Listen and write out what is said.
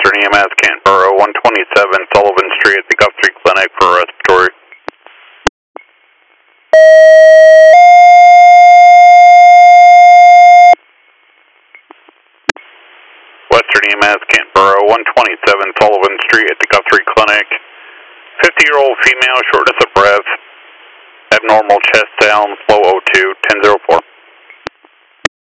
Western EMS, Canberra, 127 Sullivan Street at the Guthrie Clinic for respiratory. Western EMS, Canberra, 127 Sullivan Street at the Guthrie Clinic. 50-year-old female, shortness of breath, abnormal chest sound, flow O2, 1004.